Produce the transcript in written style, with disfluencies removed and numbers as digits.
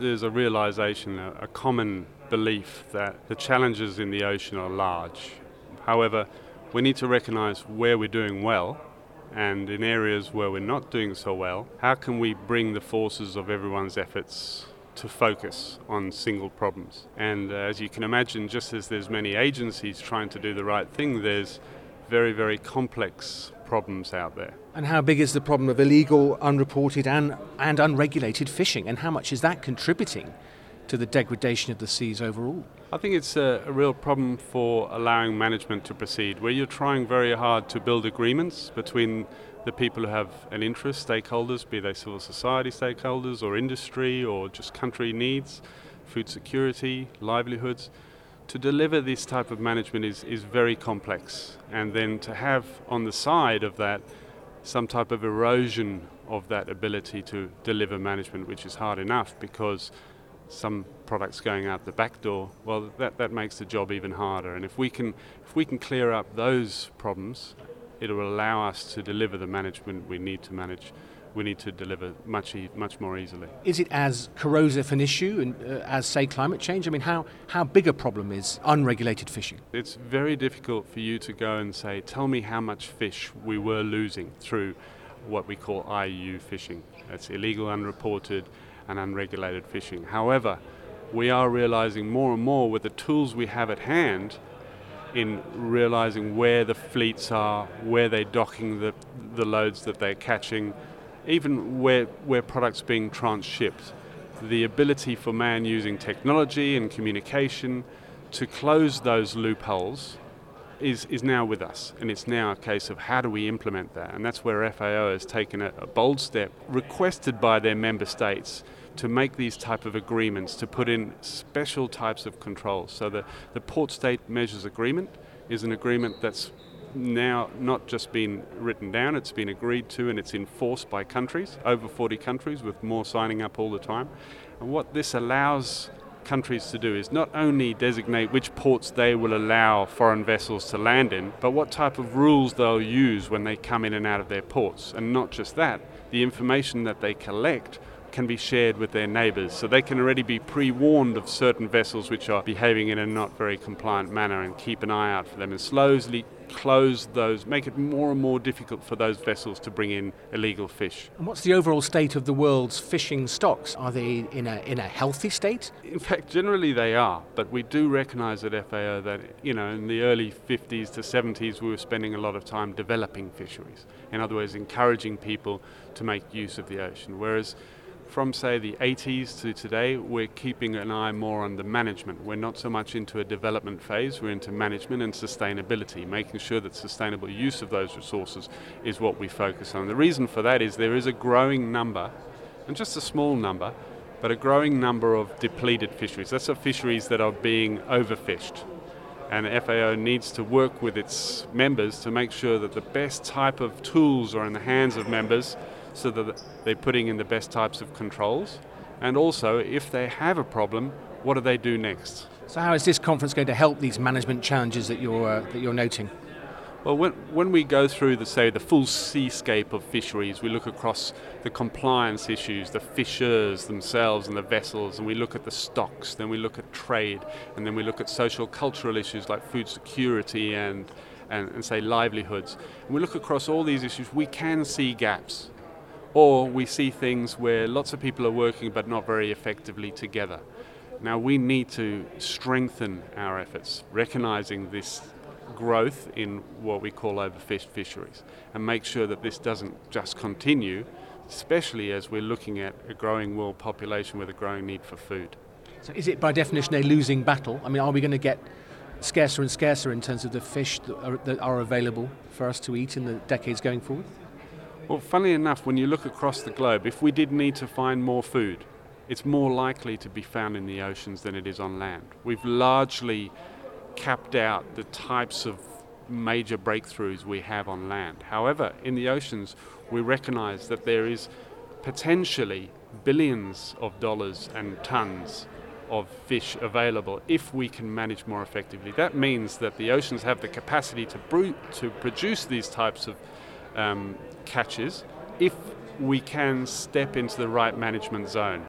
there's a realization, a common belief that the challenges in the ocean are large. However, we need to recognize where we're doing well, and in areas where we're not doing so well, how can we bring the forces of everyone's efforts to focus on single problems? And as you can imagine, just as there's many agencies trying to do the right thing, there's very, very complex problems out there. And how big is the problem of illegal, unreported and unregulated fishing, and how much is that contributing to the degradation of the seas overall? I think it's a real problem for allowing management to proceed, where you're trying very hard to build agreements between the people who have an interest, stakeholders, be they civil society stakeholders or industry or just country needs, food security, livelihoods. To deliver this type of management is very complex, and then to have on the side of that some type of erosion of that ability to deliver management, which is hard enough because some products going out the back door, well, that makes the job even harder. And if we can clear up those problems, it will allow us to deliver the management we need to manage. We need to deliver much more easily. Is it as corrosive an issue as, say, climate change? I mean, how big a problem is unregulated fishing? It's very difficult for you to go and say, tell me how much fish we were losing through what we call IUU fishing. That's illegal, unreported and unregulated fishing. However, we are realizing more and more with the tools we have at hand in realizing where the fleets are, where they're docking the loads that they're catching, even where products being transshipped. The ability for man using technology and communication to close those loopholes is now with us, and it's now a case of how do we implement that, and that's where FAO has taken a bold step, requested by their member states to make these type of agreements, to put in special types of controls. So the Port State Measures Agreement is an agreement that's now not just been written down, it's been agreed to and it's enforced by countries, over 40 countries with more signing up all the time. And what this allows countries to do is not only designate which ports they will allow foreign vessels to land in, but what type of rules they'll use when they come in and out of their ports. And not just that, the information that they collect can be shared with their neighbours, so they can already be pre-warned of certain vessels which are behaving in a not very compliant manner and keep an eye out for them and slowly close those, make it more and more difficult for those vessels to bring in illegal fish. And what's the overall state of the world's fishing stocks? Are they in a healthy state? In fact, generally they are, but we do recognise at FAO that, in the early 50s to 70s we were spending a lot of time developing fisheries. In other words, encouraging people to make use of the ocean, whereas from, say, the 80s to today, we're keeping an eye more on the management. We're not so much into a development phase, we're into management and sustainability, making sure that sustainable use of those resources is what we focus on. The reason for that is there is a growing number, and just a small number, but a growing number of depleted fisheries. That's the fisheries that are being overfished. And FAO needs to work with its members to make sure that the best type of tools are in the hands of members so that they're putting in the best types of controls. And also, if they have a problem, what do they do next? So how is this conference going to help these management challenges that you're noting? Well, when we go through the full seascape of fisheries, we look across the compliance issues, the fishers themselves and the vessels, and we look at the stocks, then we look at trade, and then we look at social cultural issues like food security and say livelihoods. And we look across all these issues, we can see gaps. Or we see things where lots of people are working but not very effectively together. Now we need to strengthen our efforts, recognizing this growth in what we call overfished fisheries, and make sure that this doesn't just continue, especially as we're looking at a growing world population with a growing need for food. So is it by definition a losing battle? I mean, are we going to get scarcer and scarcer in terms of the fish that are available for us to eat in the decades going forward? Well, funnily enough, when you look across the globe, if we did need to find more food, it's more likely to be found in the oceans than it is on land. We've largely capped out the types of major breakthroughs we have on land. However, in the oceans, we recognize that there is potentially billions of dollars and tons of fish available if we can manage more effectively. That means that the oceans have the capacity to produce these types of catches if we can step into the right management zone.